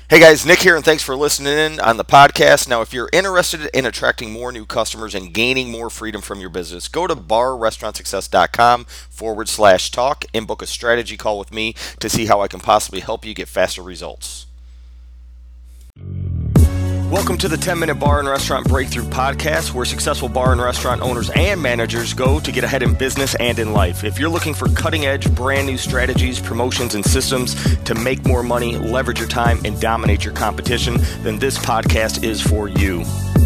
Hey guys, Nick here, and thanks for listening in on the podcast. Now, if you're interested in attracting more new customers and gaining more freedom from your business, go to barrestaurantsuccess.com/talk and book a strategy call with me to see how I can possibly help you get faster results. Welcome to the 10-Minute Bar and Restaurant Breakthrough Podcast, where successful bar and restaurant owners and managers go to get ahead in business and in life. If you're looking for cutting-edge, brand-new strategies, promotions, and systems to make more money, leverage your time, and dominate your competition, then this podcast is for you.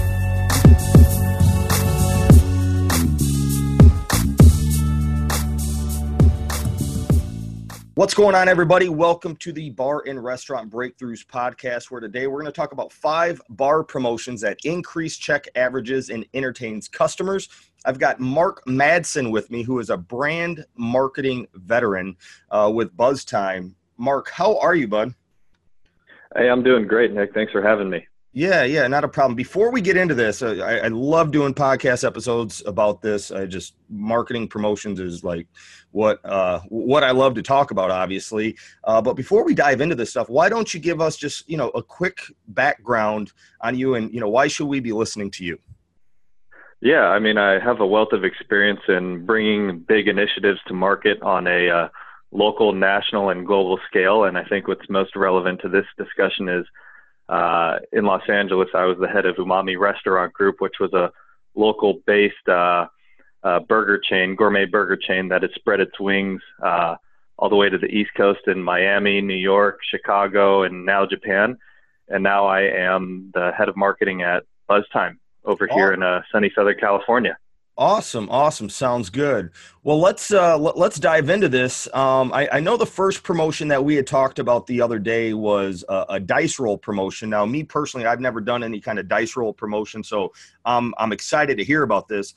What's going on, everybody? Welcome to the Bar and Restaurant Breakthroughs podcast, where today we're going to talk about 5 bar promotions that increase check averages and entertains customers. I've got Mark Madsen with me, who is a brand marketing veteran with BuzzTime. Mark, how are you, bud? Hey, I'm doing great, Nick. Thanks for having me. Yeah, not a problem. Before we get into this, I love doing podcast episodes about this. Marketing promotions is like what I love to talk about, obviously. But before we dive into this stuff, why don't you give us just a quick background on you, and why should we be listening to you? Yeah, I mean, I have a wealth of experience in bringing big initiatives to market on a local, national, and global scale. And I think what's most relevant to this discussion is in Los Angeles, I was the head of Umami Restaurant Group, which was a local-based burger chain, gourmet burger chain that has spread its wings all the way to the East Coast in Miami, New York, Chicago, and now Japan. And now I am the head of marketing at BuzzTime over here in sunny Southern California. Awesome. Sounds good. Well, let's dive into this. I know the first promotion that we had talked about the other day was a dice roll promotion. Now, me personally, I've never done any kind of dice roll promotion, so I'm excited to hear about this.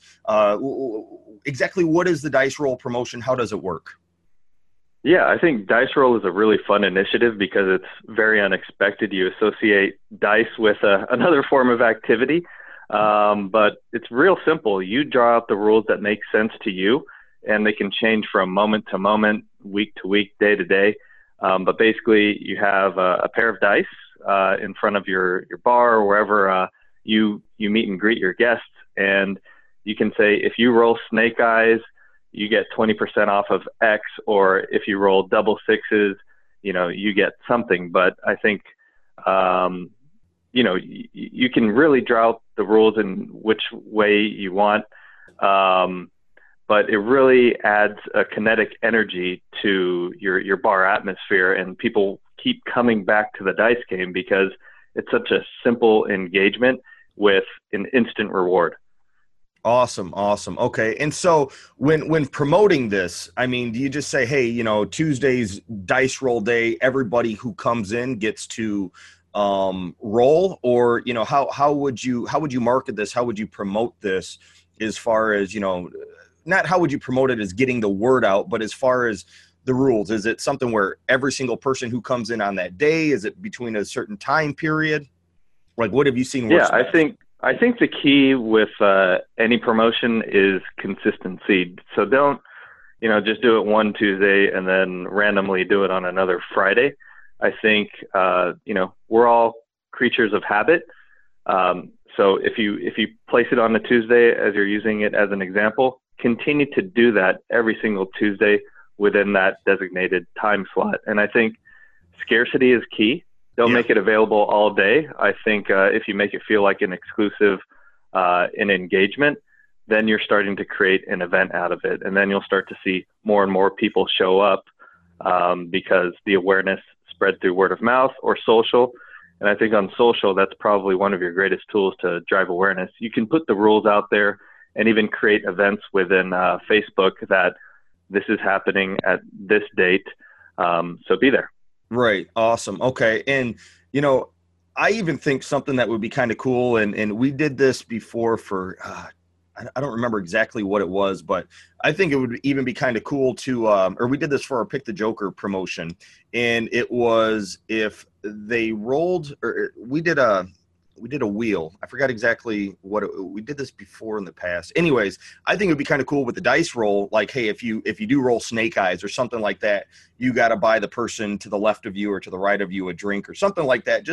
Exactly what is the dice roll promotion? How does it work? Yeah, I think Dice Roll is a really fun initiative because it's very unexpected. You associate dice with another form of activity. But it's real simple. You draw out the rules that make sense to you, and they can change from moment to moment, week to week, day to day. But basically, you have a pair of dice in front of your bar or wherever you meet and greet your guests, and you can say, if you roll snake eyes, you get 20% off of X, or if you roll double sixes, you get something. But I think you can really draw out the rules in which way you want. But it really adds a kinetic energy to your bar atmosphere, and people keep coming back to the dice game because it's such a simple engagement with an instant reward. Awesome. Okay. And so when promoting this, I mean, do you just say, hey, Tuesday's dice roll day, everybody who comes in gets to roll, or how would you market this? How would you promote this, as far as not how would you promote it as getting the word out, but as far as the rules? Is it something where every single person who comes in on that day, is it between a certain time period? Like, what have you seen work? Yeah, I think the key with any promotion is consistency. So don't just do it one Tuesday and then randomly do it on another Friday. I think, we're all creatures of habit. So if you place it on a Tuesday, as you're using it as an example, continue to do that every single Tuesday within that designated time slot. And I think scarcity is key. Don't make it available all day. I think if you make it feel like an exclusive an engagement, then you're starting to create an event out of it. And then you'll start to see more and more people show up because the awareness spread through word of mouth or social. And I think on social, that's probably one of your greatest tools to drive awareness. You can put the rules out there and even create events within Facebook that this is happening at this date. So be there. Right. Awesome. Okay. And, I even think something that would be kind of cool, and we did this before for, I don't remember exactly what it was, but I think it would even be kind of cool to, or we did this for our Pick the Joker promotion, and it was if they rolled, or we did we did a wheel. I forgot exactly we did this before in the past. Anyways, I think it'd be kind of cool with the dice roll. Like, hey, if you do roll snake eyes or something like that, you got to buy the person to the left of you or to the right of you a drink or something like that,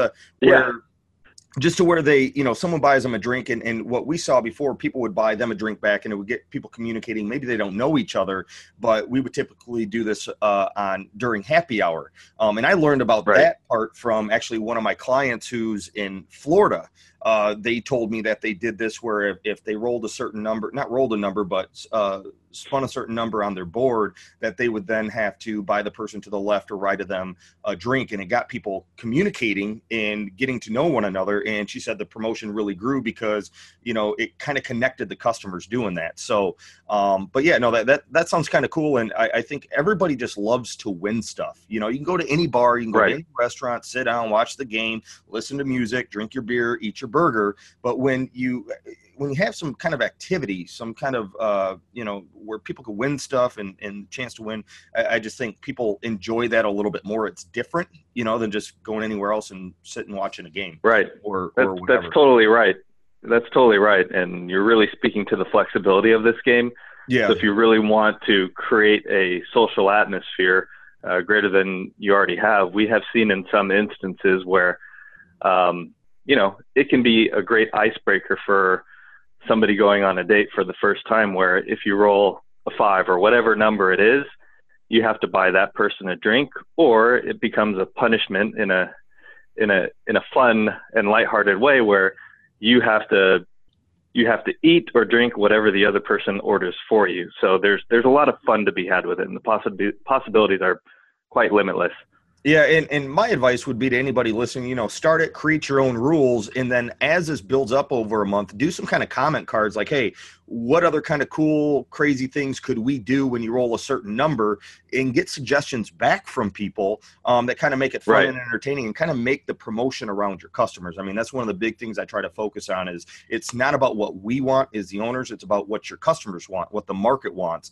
just to where they, someone buys them a drink, and what we saw before, people would buy them a drink back, and it would get people communicating. Maybe they don't know each other, but we would typically do this during happy hour. And I learned about that part from actually one of my clients who's in Florida. They told me that they did this where if they rolled a certain number, not rolled a number, but spun a certain number on their board, that they would then have to buy the person to the left or right of them a drink. And it got people communicating and getting to know one another. And she said the promotion really grew because, it kind of connected the customers doing that. So, but yeah, no, that sounds kind of cool. And I think everybody just loves to win stuff. You can go to any bar, you can go to any restaurant, sit down, watch the game, listen to music, drink your beer, eat your burger. But when you have some kind of activity, some kind of, where people could win stuff and chance to win, I just think people enjoy that a little bit more. It's different, than just going anywhere else and sitting and watching a game. Right. Or whatever. That's totally right. That's totally right. And you're really speaking to the flexibility of this game. Yeah. So if you really want to create a social atmosphere greater than you already have, we have seen in some instances where, it can be a great icebreaker for somebody going on a date for the first time, where if you roll a 5 or whatever number it is, you have to buy that person a drink, or it becomes a punishment in a fun and lighthearted way where you have to eat or drink whatever the other person orders for you. So there's a lot of fun to be had with it, and the possibilities are quite limitless. Yeah, and my advice would be to anybody listening, start it, create your own rules, and then as this builds up over a month, do some kind of comment cards like, hey, what other kind of cool, crazy things could we do when you roll a certain number, and get suggestions back from people that kind of make it fun and entertaining, and kind of make the promotion around your customers. I mean, that's one of the big things I try to focus on is it's not about what we want as the owners, it's about what your customers want, what the market wants.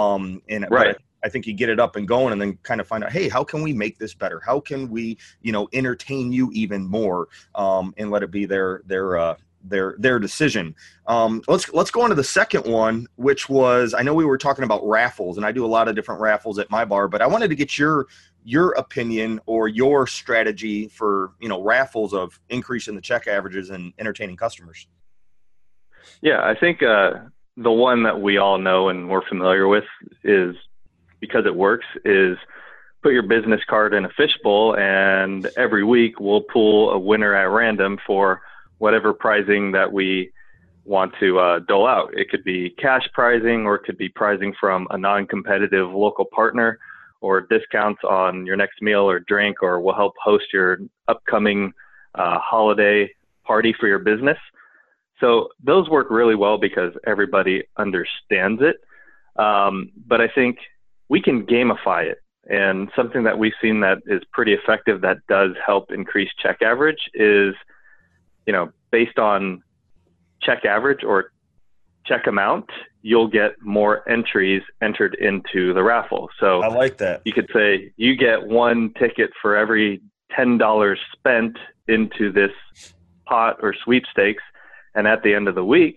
I think you get it up and going and then kind of find out, hey, how can we make this better? How can we, entertain you even more, and let it be their decision. Let's go on to the second one, which was, I know we were talking about raffles, and I do a lot of different raffles at my bar, but I wanted to get your opinion or your strategy for, raffles of increasing the check averages and entertaining customers. Yeah, I think the one that we all know and we're familiar with is, because it works, is put your business card in a fishbowl, and every week we'll pull a winner at random for whatever prizing that we want to dole out. It could be cash prizing, or it could be prizing from a non-competitive local partner, or discounts on your next meal or drink, or we'll help host your upcoming holiday party for your business. So those work really well because everybody understands it. But I think we can gamify it. And something that we've seen that is pretty effective that does help increase check average is, based on check average or check amount, you'll get more entries entered into the raffle. So I like that. You could say you get one ticket for every $10 spent into this pot or sweepstakes. And at the end of the week,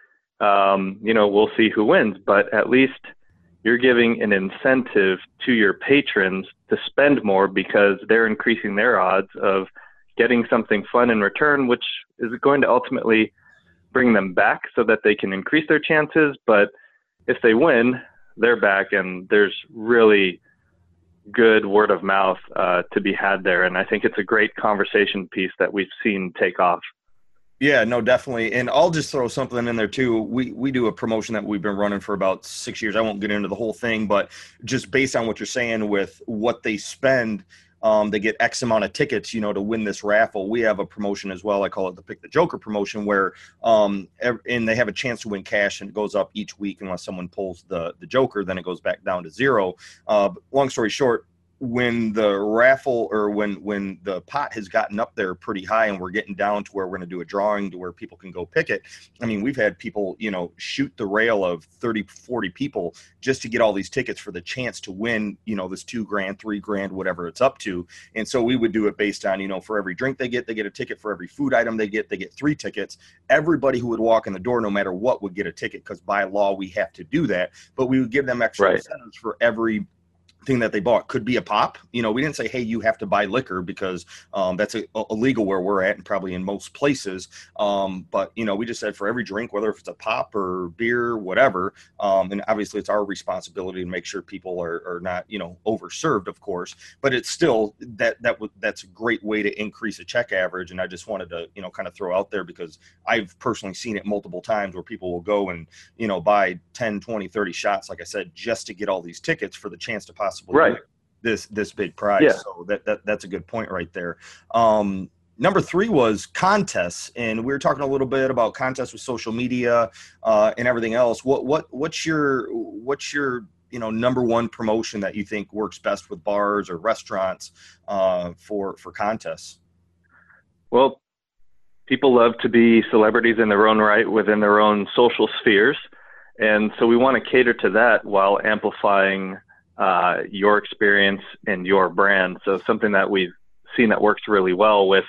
we'll see who wins, but at least you're giving an incentive to your patrons to spend more because they're increasing their odds of getting something fun in return, which is going to ultimately bring them back so that they can increase their chances. But if they win, they're back, and there's really good word of mouth to be had there. And I think it's a great conversation piece that we've seen take off. Yeah, no, definitely. And I'll just throw something in there too. We do a promotion that we've been running for about 6 years. I won't get into the whole thing, but just based on what you're saying with what they spend, they get X amount of tickets, to win this raffle. We have a promotion as well. I call it the Pick the Joker promotion, where and they have a chance to win cash, and it goes up each week unless someone pulls the Joker. Then it goes back down to zero. Long story short, when the raffle or when the pot has gotten up there pretty high and we're getting down to where we're going to do a drawing to where people can go pick it. I mean, we've had people, shoot the rail of 30, 40 people just to get all these tickets for the chance to win, this $2,000, $3,000, whatever it's up to. And so we would do it based on, for every drink they get a ticket. For every food item they get 3 tickets. Everybody who would walk in the door, no matter what, would get a ticket, because by law we have to do that. But we would give them extra incentives for every thing that they bought. Could be a pop. We didn't say, hey, you have to buy liquor, because that's illegal where we're at and probably in most places. But we just said for every drink, whether if it's a pop or beer, whatever. And obviously it's our responsibility to make sure people are not, overserved, of course, but it's still that's a great way to increase a check average. And I just wanted to, kind of throw out there, because I've personally seen it multiple times where people will go and, buy 10, 20, 30 shots, like I said, just to get all these tickets for the chance to possibly win this big prize. Yeah. So that's a good point right there. Number 3 was contests, and we were talking a little bit about contests with social media and everything else. What's your number one promotion that you think works best with bars or restaurants for contests? Well, people love to be celebrities in their own right within their own social spheres, and so we want to cater to that while amplifying your experience and your brand. So something that we've seen that works really well with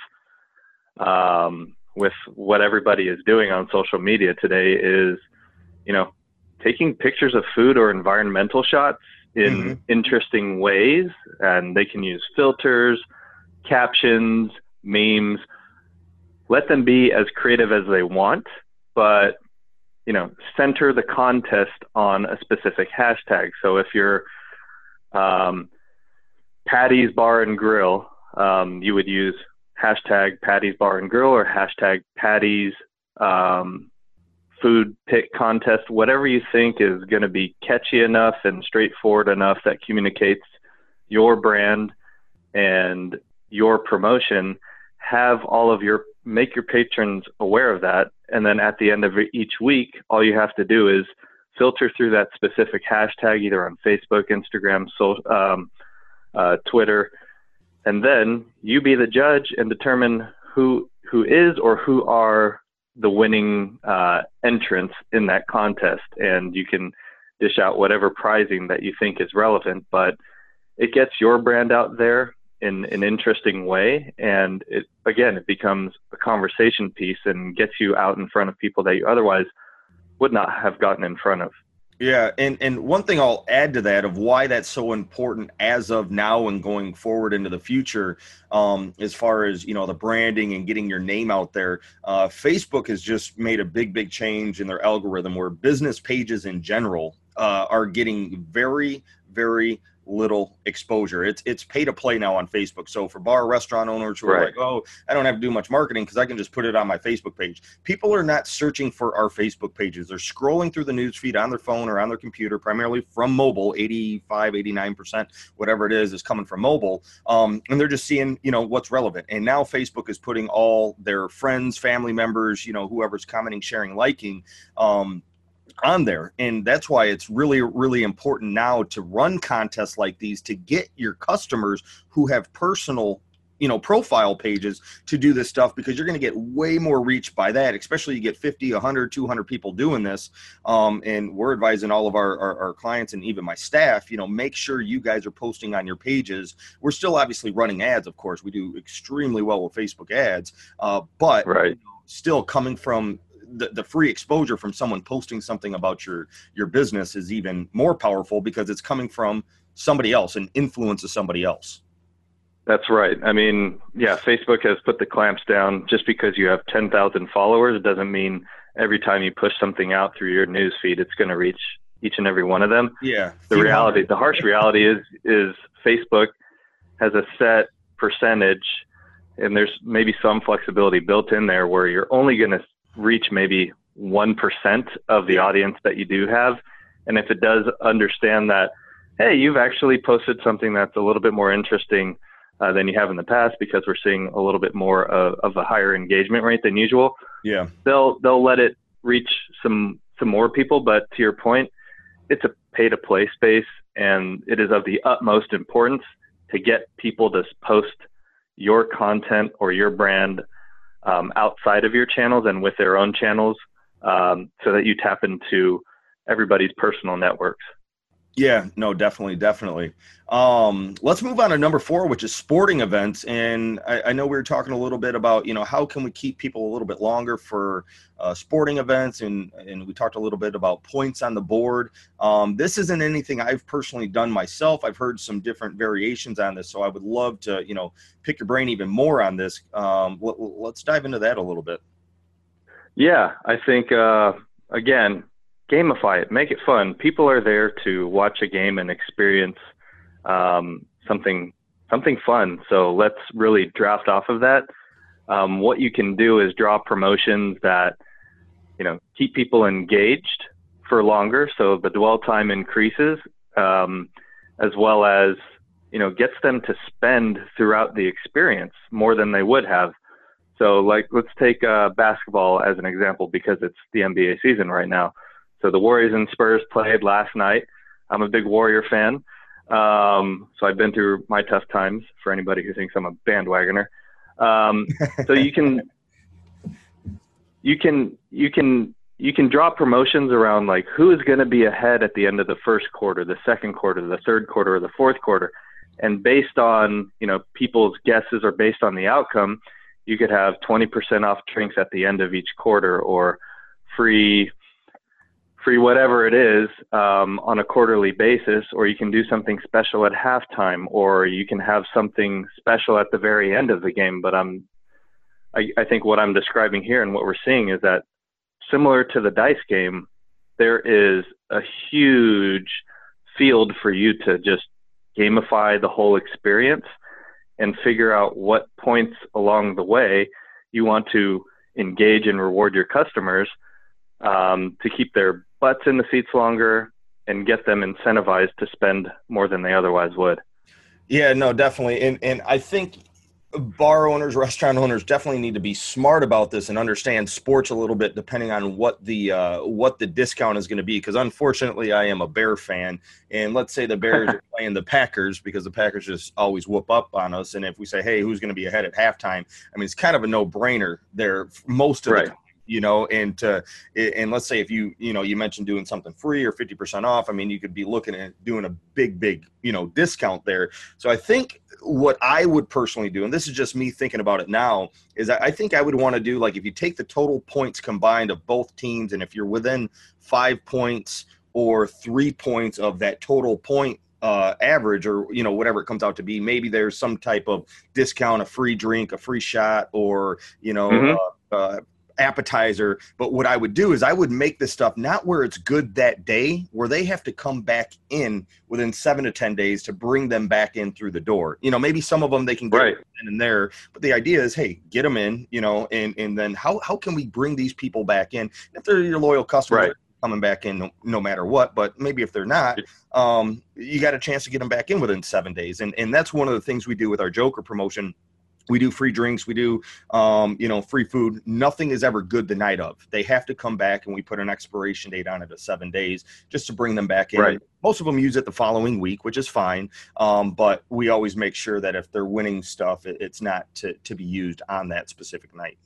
what everybody is doing on social media today is, taking pictures of food or environmental shots in interesting ways. And they can use filters, captions, memes, let them be as creative as they want, but, center the contest on a specific hashtag. So if you're Patty's Bar and Grill, you would use hashtag Patty's Bar and Grill or hashtag Patty's food pick contest, whatever you think is going to be catchy enough and straightforward enough that communicates your brand and your promotion. Make your patrons aware of that. And then at the end of each week, all you have to do is filter through that specific hashtag, either on Facebook, Instagram, Twitter, and then you be the judge and determine who is or who are the winning entrants in that contest. And you can dish out whatever prizing that you think is relevant, but it gets your brand out there in an interesting way. And it becomes a conversation piece and gets you out in front of people that you otherwise would not have gotten in front of. Yeah. And one thing I'll add to that of why that's so important as of now and going forward into the future, as far as, the branding and getting your name out there, Facebook has just made a big change in their algorithm where business pages in general are getting very, very little exposure. It's pay to play now on Facebook. So for bar restaurant owners who are like, oh, I don't have to do much marketing because I can just put it on my Facebook page. People are not searching for our Facebook pages. They're scrolling through the news feed on their phone or on their computer, primarily from mobile. 85, 89%, whatever it is coming from mobile. And they're just seeing, what's relevant. And now Facebook is putting all their friends, family members, whoever's commenting, sharing, liking, on there. And that's why it's really, really important now to run contests like these to get your customers who have personal, profile pages to do this stuff, because you're going to get way more reach by that, especially you get 50, 100, 200 people doing this. And we're advising all of our clients and even my staff, make sure you guys are posting on your pages. We're still obviously running ads. Of course, we do extremely well with Facebook ads, but still coming from the free exposure from someone posting something about your business is even more powerful, because it's coming from somebody else and influence of somebody else. That's right. I mean, yeah, Facebook has put the clamps down. Just because you have 10,000 followers, it doesn't mean every time you push something out through your news feed, it's going to reach each and every one of them. Yeah. The harsh reality is Facebook has a set percentage, and there's maybe some flexibility built in there where you're only going to reach maybe 1% of the audience that you do have. And if it does understand that, hey, you've actually posted something that's a little bit more interesting than you have in the past, because we're seeing a little bit more of a higher engagement rate than usual. Yeah. They'll let it reach some more people. But to your point, it's a pay to play space, and it is of the utmost importance to get people to post your content or your brand outside of your channels and with their own channels, so that you tap into everybody's personal networks. Yeah, no, definitely, definitely. Let's move on to number 4, which is sporting events. And I know we were talking a little bit about, how can we keep people a little bit longer for sporting events, and we talked a little bit about points on the board. This isn't anything I've personally done myself. I've heard some different variations on this, so I would love to, pick your brain even more on this. Let's dive into that a little bit. Yeah, I think, again, gamify it, make it fun. People are there to watch a game and experience something fun. So let's really draft off of that. What you can do is draw promotions that, keep people engaged for longer, so the dwell time increases, as well as, gets them to spend throughout the experience more than they would have. So, like, let's take basketball as an example, because it's the NBA season right now. So the Warriors and Spurs played last night. I'm a big Warrior fan. So I've been through my tough times, for anybody who thinks I'm a bandwagoner. So you can draw promotions around, like, who is going to be ahead at the end of the first quarter, the second quarter, the third quarter, or the fourth quarter. And based on, people's guesses, or based on the outcome, you could have 20% off drinks at the end of each quarter, or free whatever it is, on a quarterly basis, or you can do something special at halftime, or you can have something special at the very end of the game. But I think what I'm describing here and what we're seeing is that, similar to the dice game, there is a huge field for you to just gamify the whole experience and figure out what points along the way you want to engage and reward your customers, to keep their butts in the seats longer and get them incentivized to spend more than they otherwise would. Yeah, no, definitely. And I think bar owners, restaurant owners definitely need to be smart about this and understand sports a little bit, depending on what the discount is going to be. Because unfortunately, I am a Bear fan, and let's say the Bears are playing the Packers, because the Packers just always whoop up on us. And if we say, hey, who's going to be ahead at halftime? I mean, it's kind of a no-brainer there most of the time. And let's say if you mentioned doing something free or 50% off, I mean, you could be looking at doing a big, discount there. So I think what I would personally do, and this is just me thinking about it now, is I think I would want to do, like, if you take the total points combined of both teams, and if you're within 5 points or 3 points of that total point average, or whatever it comes out to be, maybe there's some type of discount, a free drink, a free shot, or appetizer. But what I would do is I would make this stuff not where it's good that day, where they have to come back in within 7 to 10 days to bring them back in through the door. Maybe some of them they can get in there, but the idea is, hey, get them in, and then how can we bring these people back in? If they're your loyal customers, coming back in no matter what, but maybe if they're not, you got a chance to get them back in within 7 days. And that's one of the things we do with our Joker promotion. We do free drinks. We do, free food. Nothing is ever good the night of. They have to come back, and we put an expiration date on it of 7 days just to bring them back in. Right. Most of them use it the following week, which is fine. But we always make sure that if they're winning stuff, it's not to be used on that specific night.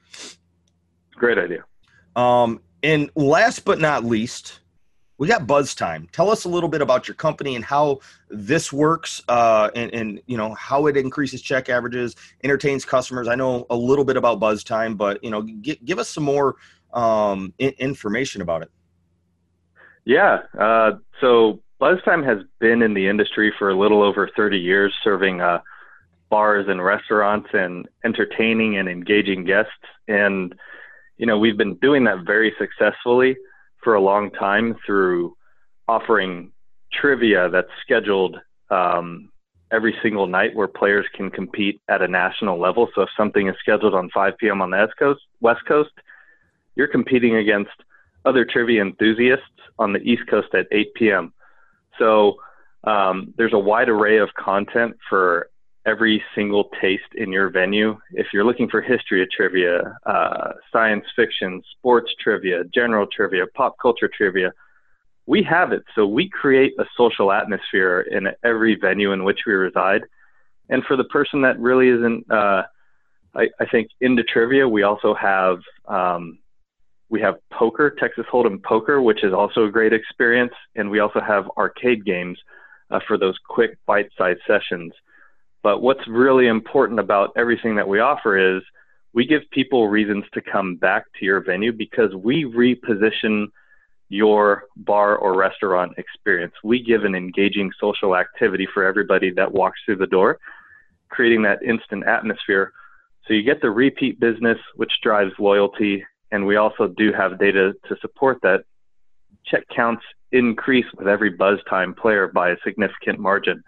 Great idea. And last but not least, we got Buzz Time. Tell us a little bit about your company and how this works, and how it increases check averages, entertains customers. I know a little bit about Buzz Time, but give us some more information about it. Yeah. So Buzz Time has been in the industry for a little over 30 years, serving bars and restaurants and entertaining and engaging guests. And we've been doing that very successfully for a long time through offering trivia that's scheduled every single night, where players can compete at a national level. So if something is scheduled on 5 p.m. on the West Coast, you're competing against other trivia enthusiasts on the East Coast at 8 p.m. So there's a wide array of content for every single taste in your venue. If you're looking for history of trivia, science fiction, sports trivia, general trivia, pop culture trivia, we have it. So we create a social atmosphere in every venue in which we reside. And for the person that really isn't, I think into trivia, we also have poker, Texas Hold'em poker, which is also a great experience. And we also have arcade games for those quick bite-sized sessions. But what's really important about everything that we offer is we give people reasons to come back to your venue because we reposition your bar or restaurant experience. We give an engaging social activity for everybody that walks through the door, creating that instant atmosphere. So you get the repeat business, which drives loyalty. And we also do have data to support that. Check counts increase with every buzz time player by a significant margin.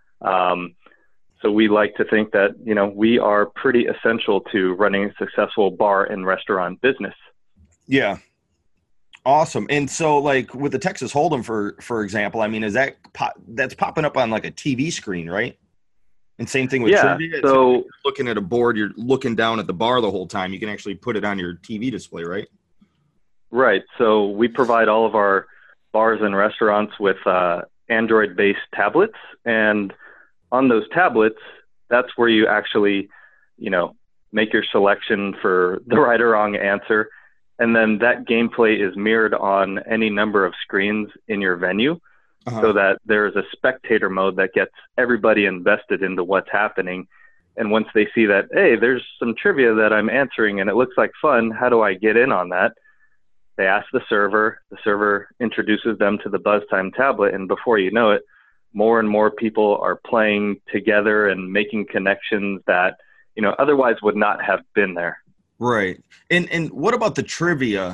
So we like to think that, we are pretty essential to running a successful bar and restaurant business. Yeah. Awesome. And so like with the Texas Hold'em, for example, I mean, is that's popping up on like a TV screen, right? And same thing with trivia. So you're looking at a board, you're looking down at the bar the whole time. You can actually put it on your TV display, right? Right. So we provide all of our bars and restaurants with Android-based tablets. And on those tablets, that's where you actually, make your selection for the right or wrong answer. And then that gameplay is mirrored on any number of screens in your venue. So that there's a spectator mode that gets everybody invested into what's happening. And once they see that, hey, there's some trivia that I'm answering and it looks like fun, how do I get in on that? They ask the server introduces them to the BuzzTime tablet, and before you know it, more and more people are playing together and making connections that, otherwise would not have been there. Right. And what about the trivia?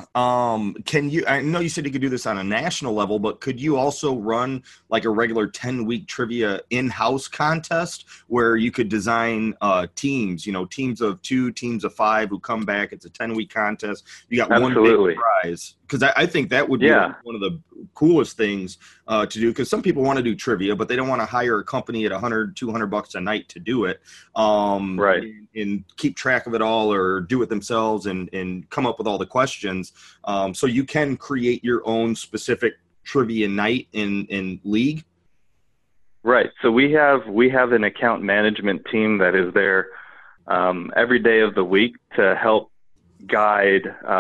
I know you said you could do this on a national level, but could you also run like a regular 10-week trivia in-house contest where you could design teams, teams of 2, teams of 5 who come back? It's a 10-week contest. You got one big prize. Because I think that would be one of the coolest things to do, because some people want to do trivia, but they don't want to hire a company at $100-$200 a night to do it. Right. And keep track of it all or do it themselves and come up with all the questions. So you can create your own specific trivia night in league. Right. So we have an account management team that is there every day of the week to help guide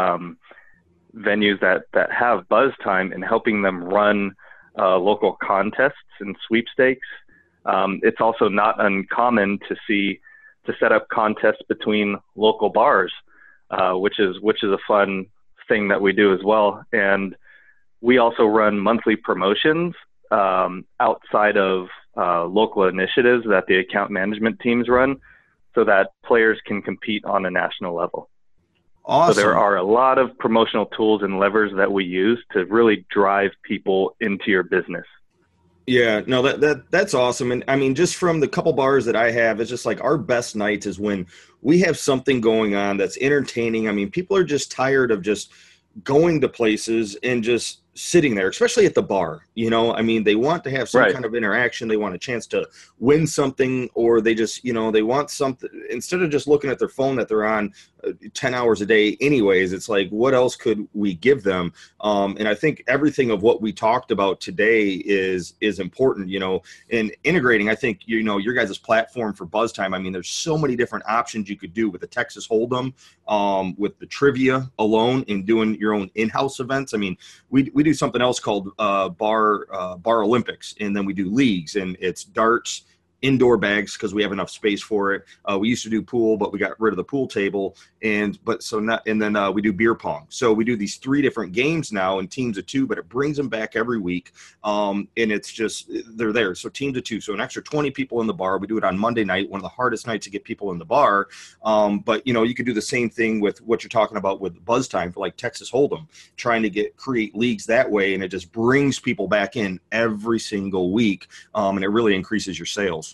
venues that have buzz time and helping them run local contests and sweepstakes. It's also not uncommon to set up contests between local bars, which is a fun thing that we do as well. And we also run monthly promotions outside of local initiatives that the account management teams run, so that players can compete on a national level. Awesome. So there are a lot of promotional tools and levers that we use to really drive people into your business. Yeah, no, that's awesome. And I mean, just from the couple bars that I have, it's just like our best nights is when we have something going on that's entertaining. I mean, people are just tired of just going to places and just sitting there, especially at the bar. I mean, they want to have some kind of interaction. They want a chance to win something, or they just, they want something instead of just looking at their phone that they're on 10 hours a day anyways. It's like, what else could we give them? And I think everything of what we talked about today is important, in integrating. I think, your guys' platform for BuzzTime. I mean, there's so many different options you could do with the Texas Hold'em, with the trivia alone, and doing your own in-house events. I mean, we do something else called Bar Olympics, and then we do leagues, and it's darts, indoor bags because we have enough space for it. We used to do pool, but we got rid of the pool table, and then we do beer pong. So we do these 3 different games now in teams of 2, but it brings them back every week. And it's just, they're there. So teams of 2, so an extra 20 people in the bar. We do it on Monday night, one of the hardest nights to get people in the bar. But you could do the same thing with what you're talking about with BuzzTime for like Texas Hold'em, trying to create leagues that way, and it just brings people back in every single week, and it really increases your sales.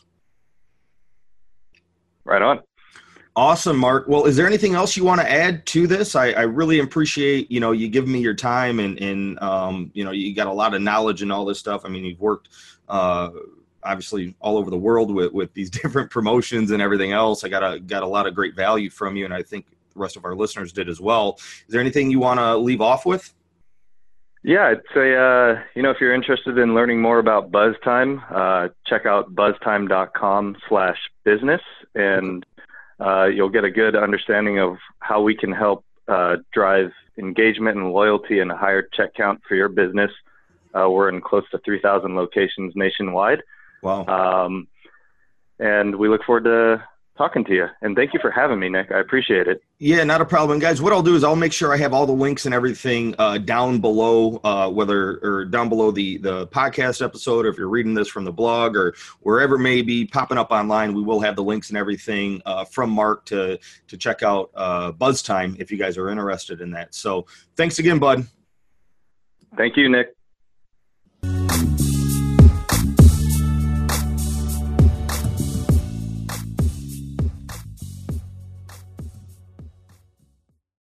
Right on. Awesome, Mark. Well, is there anything else you want to add to this? I really appreciate, you giving me your time and you got a lot of knowledge and all this stuff. I mean, you've worked obviously all over the world with these different promotions and everything else. I got a lot of great value from you, and I think the rest of our listeners did as well. Is there anything you want to leave off with? Yeah, I'd say, if you're interested in learning more about BuzzTime, check out buzztime.com/ business, and you'll get a good understanding of how we can help drive engagement and loyalty and a higher check count for your business. We're in close to 3,000 locations nationwide. Wow. And we look forward to talking to you. And thank you for having me, Nick. I appreciate it. Yeah, not a problem. Guys, what I'll do is I'll make sure I have all the links and everything down below, down below the podcast episode, or if you're reading this from the blog or wherever it may be popping up online, we will have the links and everything from Mark to check out Buzz Time if you guys are interested in that. So thanks again, bud. Thank you, Nick.